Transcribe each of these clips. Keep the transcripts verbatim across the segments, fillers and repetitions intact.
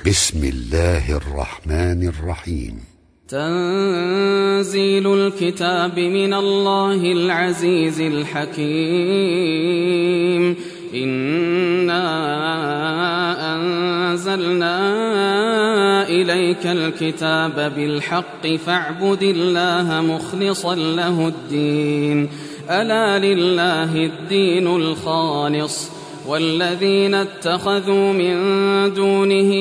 بسم الله الرحمن الرحيم. تنزيل الكتاب من الله العزيز الحكيم. إنا أنزلنا إليك الكتاب بالحق فاعبد الله مخلصا له الدين. ألا لله الدين الخالص والذين اتخذوا من دونه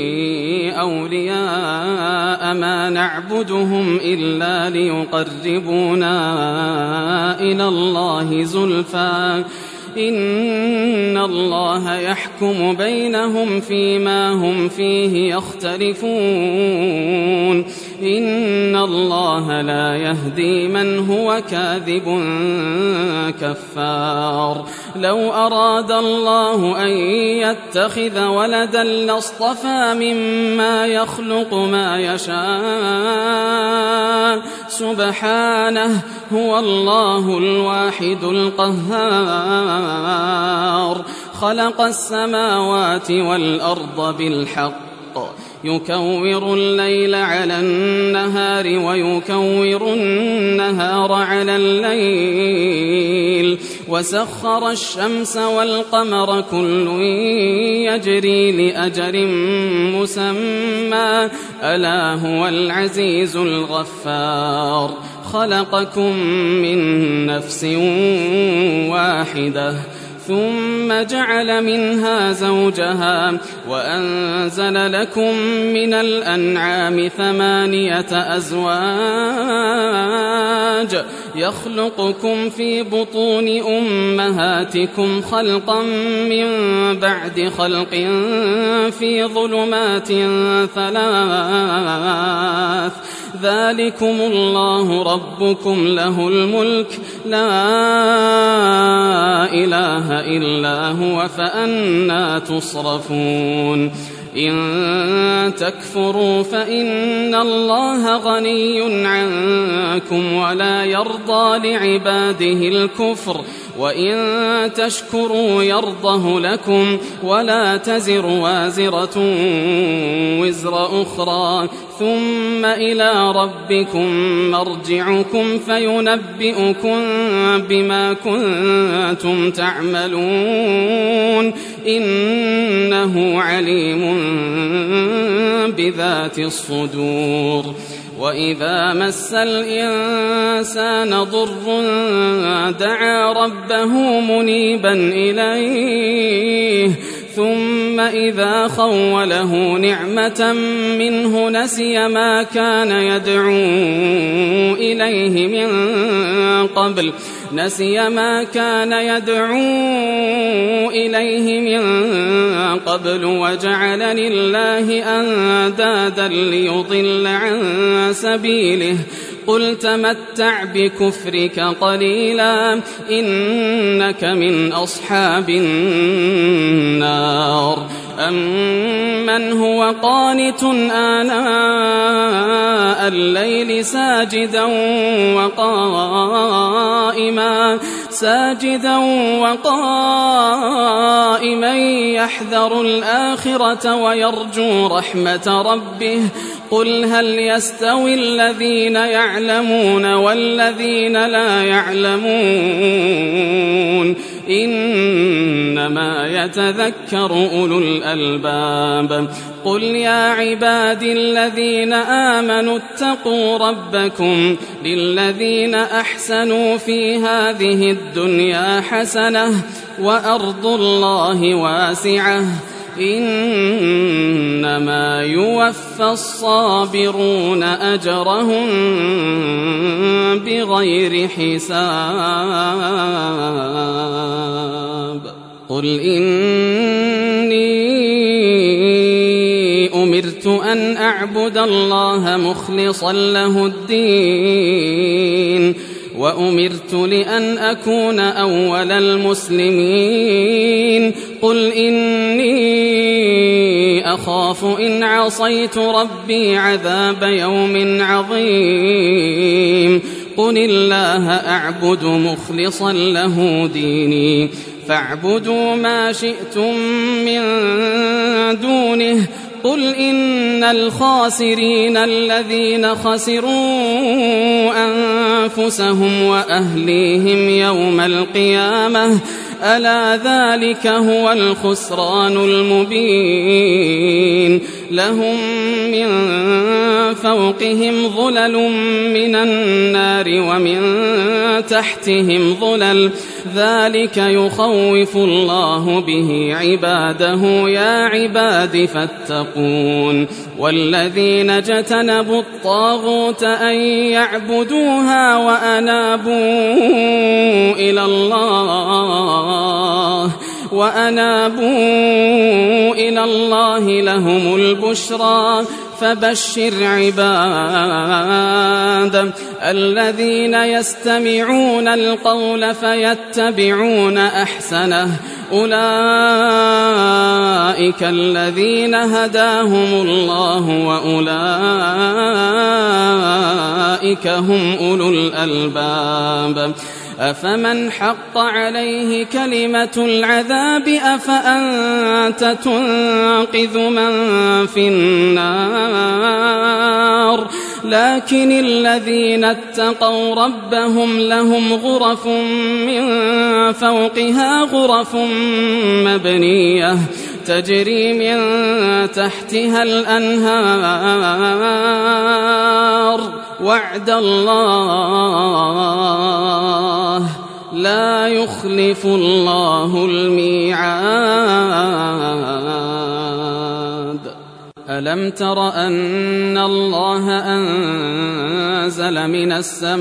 أولياء ما نعبدهم إلا ليقربونا إلى الله زلفى إن الله يحكم بينهم فيما هم فيه يختلفون. إن الله لا يهدي من هو كاذب كفار. لو أراد الله أن يتخذ ولدا لاصطفى مما يخلق ما يشاء سبحانه هو الله الواحد القهار. خلق السماوات والأرض بالحق يكور الليل على النهار ويكور النهار على الليل وسخر الشمس والقمر كل يجري لأجل مسمى ألا هو العزيز الغفار. خلقكم من نفس واحدة ثم جعل منها زوجها وأنزل لكم من الأنعام ثمانية أزواج يخلقكم في بطون أمهاتكم خلقا من بعد خلق في ظلمات ثلاث ذلكم الله ربكم له الملك لا إله إلا هو فأنى تصرفون. إن تكفروا فإن الله غني عنكم ولا يرضى لعباده الكفر وإن تشكروا يرضه لكم ولا تزر وازرة وزر أخرى ثم إلى ربكم مرجعكم فينبئكم بما كنتم تعملون إنه عليم بذات الصدور. وإذا مس الإنسان ضر دعا ربه منيبا إليه ثم إذا خوله نعمة منه نسي ما كان يدعو إليه من قبل نسي ما كان يدعو إليه من قبل وجعل لله أندادا ليضل عن سبيله. قل تمتع بكفرك قليلا إنك من أصحاب النار. أمن هو قانت آناء الليل ساجدا وقائما ساجدا وقائما يحذر الآخرة ويرجو رحمة ربه قل هل يستوي الذين يعلمون والذين لا يعلمون إنما يتذكر أولو الألباب. قل يا عبادي الذين آمنوا اتقوا ربكم للذين أحسنوا في هذه الدنيا حسنة وأرض الله واسعة إنما يوفى الصابرون أجرهم بغير حساب. قل إني أمرت أن أعبد الله مخلصا له الدين وأمرت لأن أكون أول المسلمين. قل إني أخاف إن عصيت ربي عذاب يوم عظيم. قل الله أعبد مخلصا له ديني فاعبدوا ما شئتم من دونه قل إن الخاسرين الذين خسروا أنفسهم وأهليهم يوم القيامة ألا ذلك هو الخسران المبين لهم من فوقهم ظلل من النار ومن تحتهم ظلل ذلك يخوف الله به عباده يا عباد فاتقون والذين اجتنبوا الطاغوت أن يعبدوها وأنابوا إلى الله وأنابوا إلى الله لهم البشرى فبشر عباد الذين يستمعون القول فيتبعون أحسنه أولئك الذين هداهم الله وأولئك هم أولو الألباب أفمن حق عليه كلمة العذاب أفأنت تنقذ من في النار لكن الذين اتقوا ربهم لهم غرف من فوقها غرف مبنية تجري من تحتها الأنهار وعد الله لا يخلف الله الميعاد ألم تر أن الله أنزل من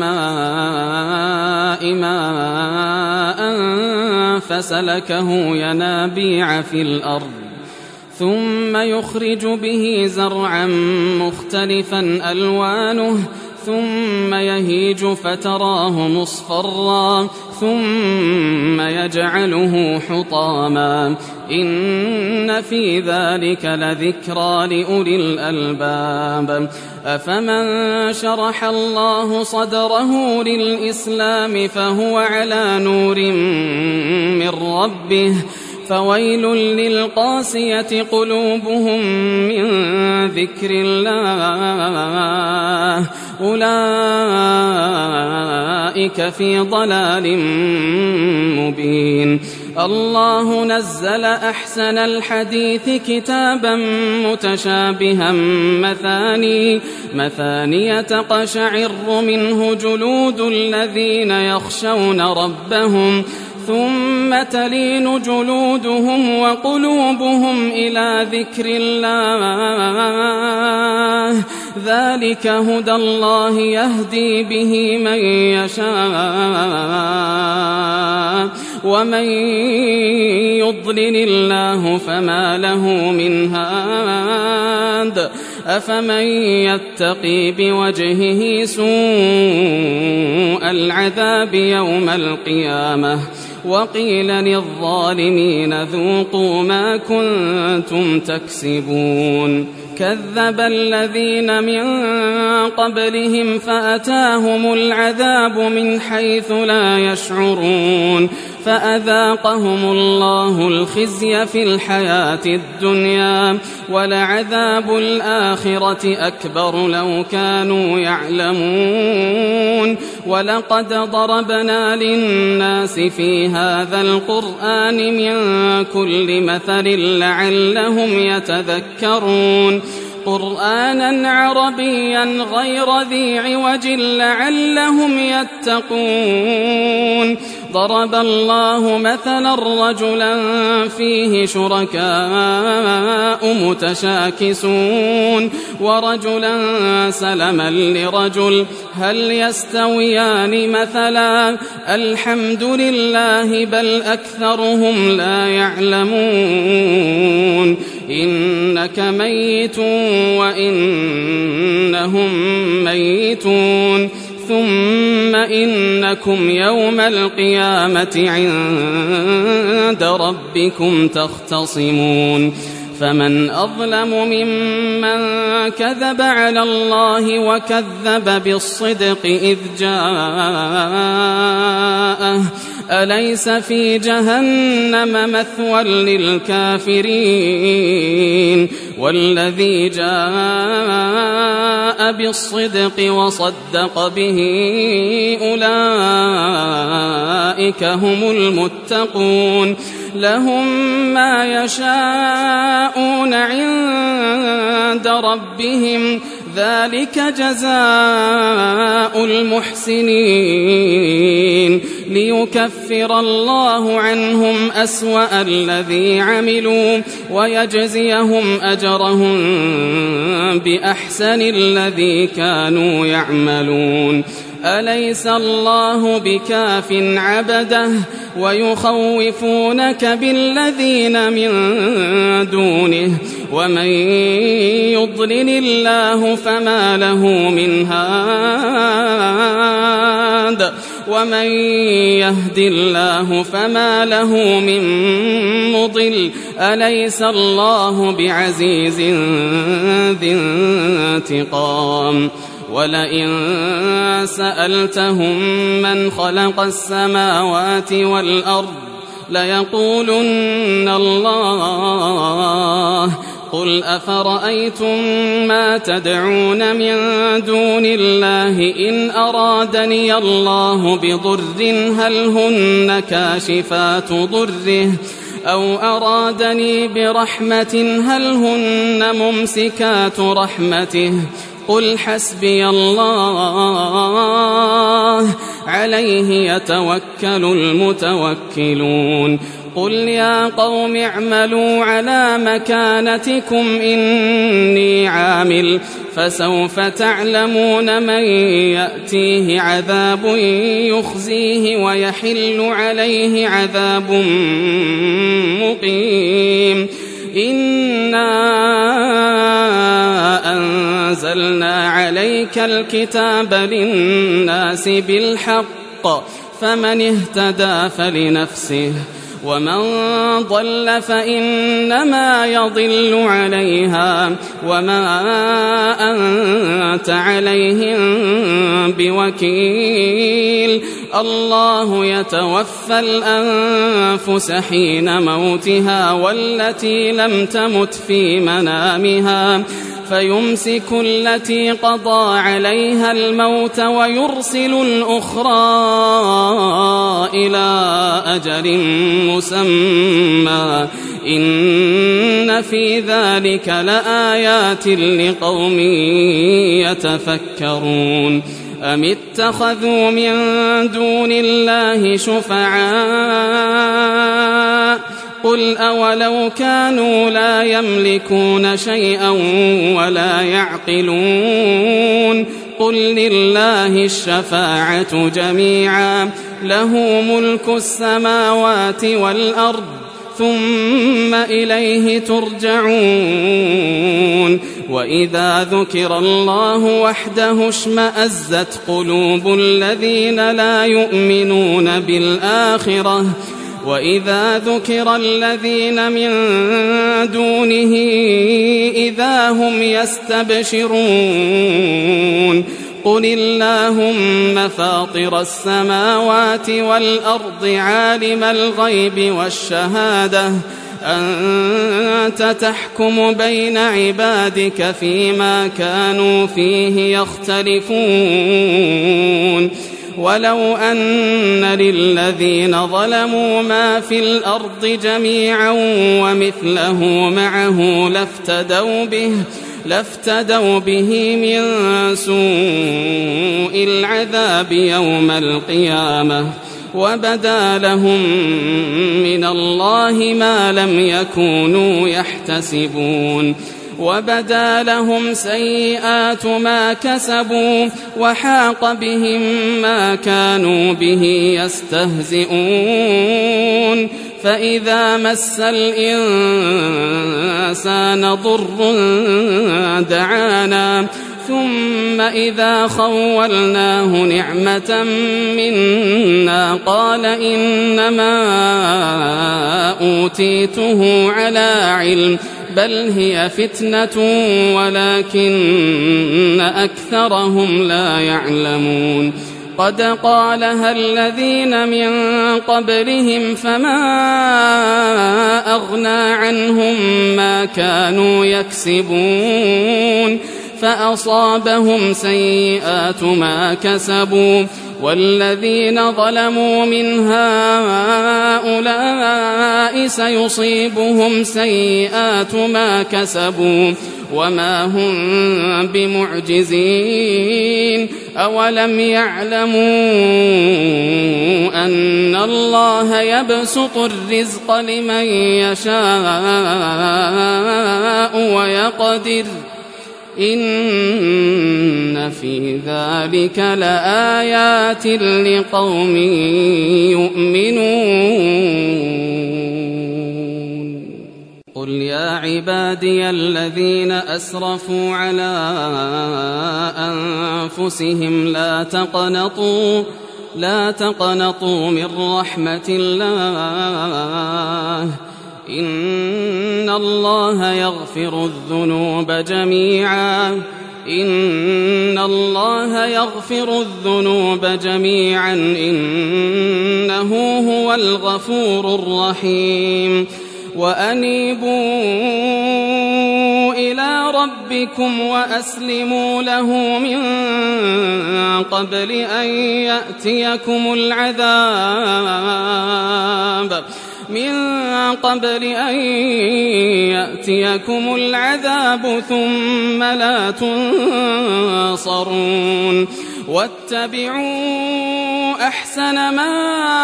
السماء ماء فسلكه ينابيع في الأرض ثم يخرج به زرعا مختلفا ألوانه ثم يهيج فتراه مصفرا ثم يجعله حطاما إن في ذلك لذكرى لأولي الألباب أفمن شرح الله صدره للإسلام فهو على نور من ربه فويل للقاسية قلوبهم من ذكر الله أولئك في ضلال مبين الله نزل أحسن الحديث كتابا متشابها مثاني مثانية تقشعر منه جلود الذين يخشون ربهم ثم تلين جلودهم وقلوبهم إلى ذكر الله ذلك هدى الله يهدي به من يشاء ومن يضلل الله فما له من هاد أفمن يتقي بوجهه سوء العذاب يوم القيامة وقيل للظالمين ذوقوا ما كنتم تكسبون كذب الذين من قبلهم فأتاهم العذاب من حيث لا يشعرون فأذاقهم الله الخزي في الحياة الدنيا ولعذاب الآخرة أكبر لو كانوا يعلمون ولقد ضربنا للناس في هذا القرآن من كل مثل لعلهم يتذكرون قرآنا عربيا غير ذي عوج لعلهم يتقون ضرب الله مثلا رجلا فيه شركاء متشاكسون ورجلا سلما لرجل هل يستويان مثلا الحمد لله بل أكثرهم لا يعلمون إنك ميت وإنهم ميتون ثم إنكم يوم القيامة عند ربكم تختصمون فمن أظلم ممن كذب على الله وكذب بالصدق إذ جاءه أليس في جهنم مثوى للكافرين والذي جاء بالصدق وصدق به أولئك هم المتقون لهم ما يشاءون عند ربهم ذلك جزاء المحسنين ليكفر الله عنهم أسوأ الذي عملوا ويجزيهم أجرهم بأحسن الذي كانوا يعملون أليس الله بكاف عبده ويخوفونك بالذين من دونه ومن يضلل الله فما له من هاد ومن يهد الله فما له من مضل أليس الله بعزيز ذي انتقام ولئن سألتهم من خلق السماوات والأرض ليقولن الله قل أفرأيتم ما تدعون من دون الله إن أرادني الله بضر هل هن كاشفات ضره أو أرادني برحمة هل هن ممسكات رحمته قل حسبي الله عليه يتوكل المتوكلون قل يا قوم اعملوا على مكانتكم إني عامل فسوف تعلمون من يأتيه عذاب يخزيه ويحل عليه عذاب مقيم إنا أنزلنا عليك الكتاب للناس بالحق فمن اهتدى فلنفسه ومن ضل فإنما يضل عليها وما أنت عليهم بوكيل الله يتوفى الأنفس حين موتها والتي لم تمت في منامها فيمسك التي قضى عليها الموت ويرسل الأخرى إلى أجل مسمى إن في ذلك لآيات لقوم يتفكرون أم اتخذوا من دون الله شفعاء قل أولو كانوا لا يملكون شيئا ولا يعقلون قل لله الشفاعة جميعا له ملك السماوات والأرض ثم إليه ترجعون وإذا ذكر الله وحده اشمأزت قلوب الذين لا يؤمنون بالآخرة وإذا ذكر الذين من دونه إذا هم يستبشرون قل اللهم فاطر السماوات والأرض عالم الغيب والشهادة أنت تحكم بين عبادك فيما كانوا فيه يختلفون ولو أن للذين ظلموا ما في الأرض جميعا ومثله معه لافتدوا به لافتدوا به من سوء العذاب يوم القيامة وبدا لهم من الله ما لم يكونوا يحتسبون وبدا لهم سيئات ما كسبوا وحاق بهم ما كانوا به يستهزئون فإذا مس الإنسان ضر دعانا ثم إذا خولناه نعمة منا قال إنما أوتيته على علم بل هي فتنة ولكن أكثرهم لا يعلمون قد قالها الذين من قبلهم فما أغنى عنهم ما كانوا يكسبون فأصابهم سيئات ما كسبوا والذين ظلموا من هؤلاء سيصيبهم سيئات ما كسبوا وما هم بمعجزين أولم يعلموا أن الله يبسط الرزق لمن يشاء ويقدر إن في ذلك لآيات لقوم يؤمنون قل يا عبادي الذين أسرفوا على أنفسهم لا تقنطوا لا تقنطوا من رحمة الله إن الله يغفر الذنوب جميعا إن الله يغفر الذنوب جميعا إنه هو الغفور الرحيم وأنيبوا إلى ربكم وأسلموا له من قبل أن يأتيكم العذاب من قبل أن يأتيكم العذاب ثم لا تنصرون واتبعوا أحسن ما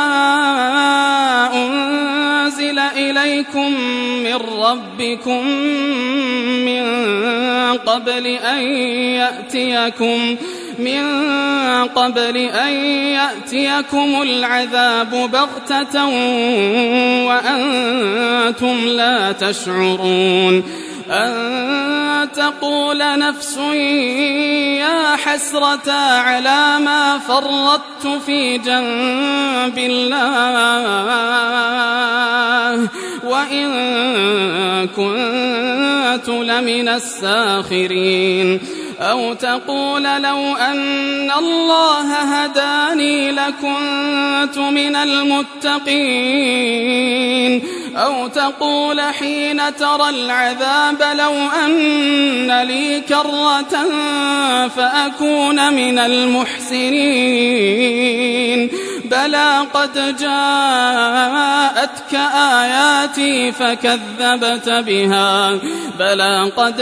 أنزل إليكم من ربكم من قبل أن يأتيكم من قبل أن يأتيكم العذاب بغتة وأنتم لا تشعرون أن تقول نفس يا حسرة على ما فرطت في جنب الله وإن كنت لمن الساخرين أو تقول لو أن الله هداني لكنت من المتقين أو تقول حين ترى العذاب لو أن لي كرة فأكون من المحسنين بلى قد جاءتك آياتي فكذبت بها بلى قد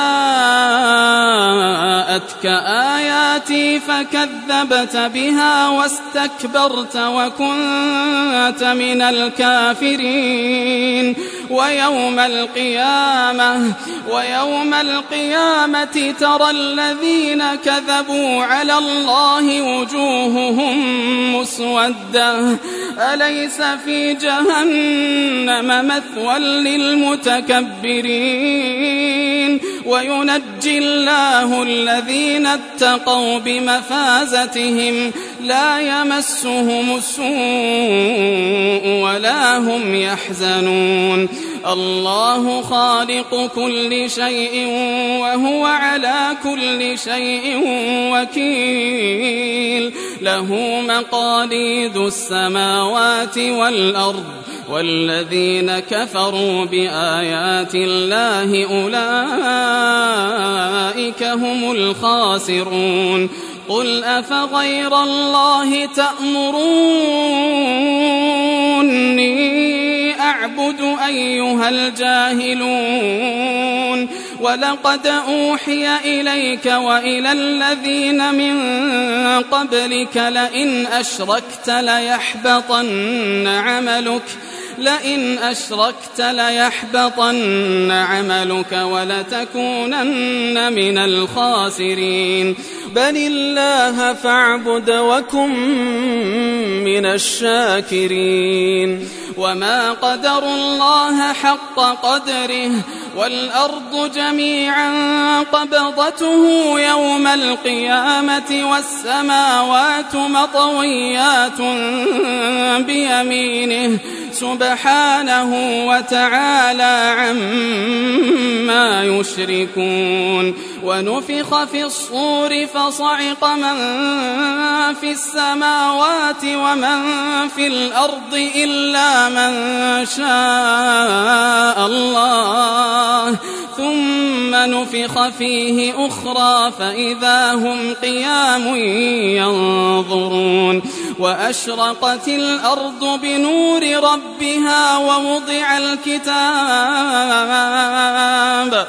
جاءتك آياتي فكذبت بها واستكبرت وكنت من الكافرين ويوم القيامة ويوم القيامة ترى الذين كذبوا على الله وجوههم مسودة أليس في جهنم مثوى للمتكبرين وينجي الله الذين اتقوا بمفازتهم لا يمسهم السوء ولا هم يحزنون الله خالق كل شيء وهو على كل شيء وكيل له مقاليد السماوات والأرض والذين كفروا بآيات الله أولئك هم الخاسرون قل أفغير الله تأمروني أعبد أيها الجاهلون ولقد أوحي إليك وإلى الذين من قبلك لئن أشركت ليحبطن عملك لئن أشركت ليحبطن عملك ولتكونن من الخاسرين بل الله فاعبد وكن من الشاكرين وما قدروا الله حق قدره والأرض جميعا قبضته يوم القيامة والسماوات مطويات بيمينه سبحانه وتعالى عما يشركون ونفخ في الصور فصعق من في السماوات ومن في الأرض إلا من شاء الله ثم نفخ فيه أخرى فإذا هم قيام ينظرون وأشرقت الأرض بنور ربها ووضع الكتاب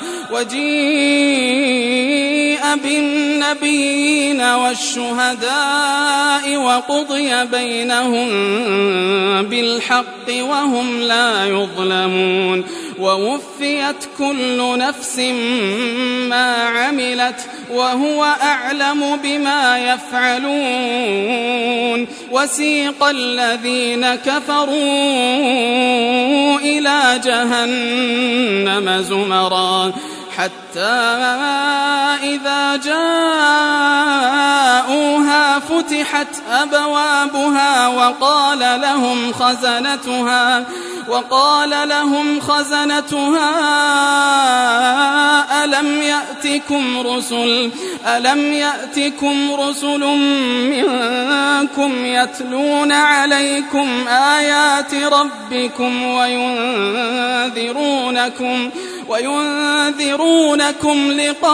وجيء بالنبيين والشهداء وقضي بينهم بالحق وهم لا يظلمون ووفيت كل نفس ما عملت وهو أعلم بما يفعلون وسيق الذين كفروا إلى جهنم زمرا حتى إذا جاءوها فتحت أبوابها وقال لهم خزنتها وقال لهم خزنتها ألم يأتكم رسل ألم يأتكم رسل منكم يتلون عليكم آيات ربكم وينذرونكم وينذرونكم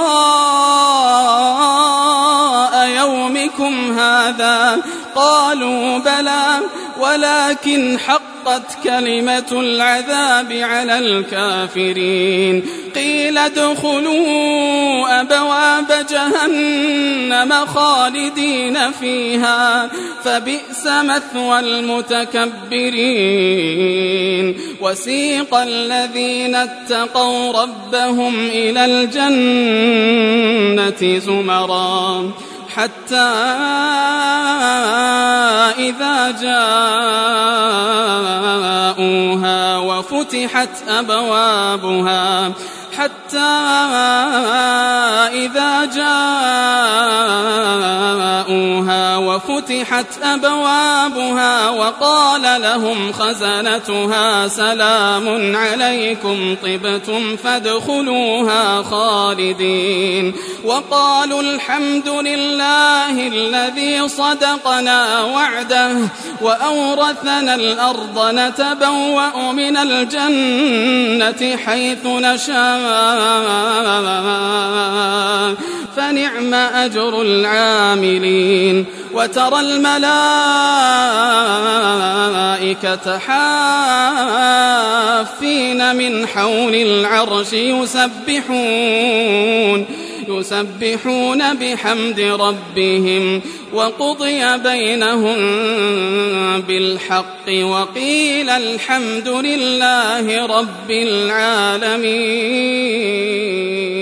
لقاء يومكم هذا قالوا بلى ولكن حقت كلمة العذاب على الكافرين قيل ادخلوا أبواب جهنم خالدين فيها فبئس مثوى المتكبرين وسيق الذين اتقوا ربهم إلى الجنة زمرا حتى إذا جاءوها وفتحت أبوابها حتى إذا جاءوها وفتحت أبوابها وقال لهم خزنتها سلام عليكم طبتم فادخلوها خالدين وقالوا الحمد لله الذي صدقنا وعده وأورثنا الأرض نتبوأ من الجنة حيث نشاء فنعم أجر العاملين وترى الملائكة حافين من حول العرش يسبحون يسبحون بحمد ربهم وقضي بينهم بالحق وقيل الحمد لله رب العالمين.